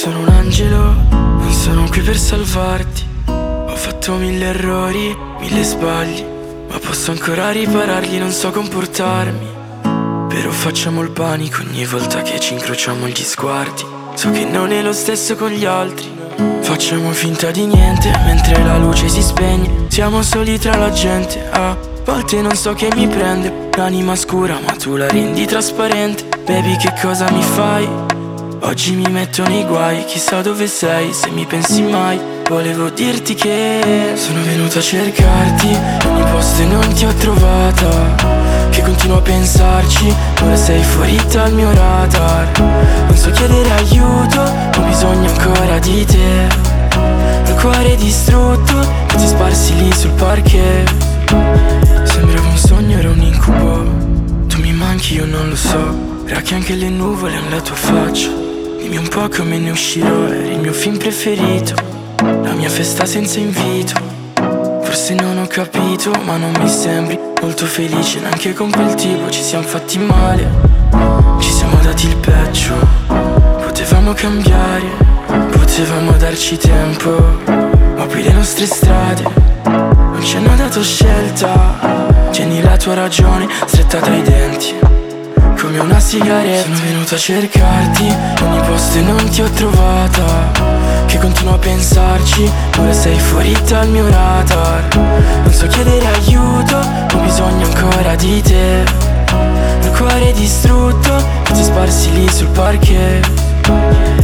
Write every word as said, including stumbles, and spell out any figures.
sono un angelo, non sono qui per salvarti. Ho fatto mille errori, mille sbagli, ma posso ancora ripararli, non so comportarmi. Però facciamo il panico ogni volta che ci incrociamo gli sguardi. So che non è lo stesso con gli altri. Facciamo finta di niente mentre la luce si spegne. Siamo soli tra la gente, a volte non so che mi prende. L'anima scura ma tu la rendi trasparente. Baby, che cosa mi fai? Oggi mi metto nei guai, chissà dove sei, se mi pensi mai. Volevo dirti che sono venuto a cercarti in ogni posto e non ti ho trovata, che continuo a pensarci, ora sei fuori dal mio radar. Non so chiedere aiuto, ho bisogno ancora di te. Il cuore distrutto, pezzi sparsi lì sul parquet. Sembrava un sogno, era un incubo. Tu mi manchi, io non lo so. Ora che anche le nuvole hanno la tua faccia, dimmi un po' come ne uscirò. Eri il mio film preferito, la mia festa senza invito. Forse non ho capito, ma non mi sembri molto felice. Neanche con quel tipo ci siamo fatti male, ci siamo dati il peggio. Potevamo cambiare, potevamo darci tempo, ma poi le nostre strade non ci hanno dato scelta. Tieni la tua ragione stretta tra i denti come una sigaretta. Sono venuto a cercarti in ogni posto e non ti ho trovata, che continuo a pensarci, ora sei fuori dal mio radar. Non so chiedere aiuto, ho bisogno ancora di te. Il cuore distrutto, pezzi sparsi lì sul parquet.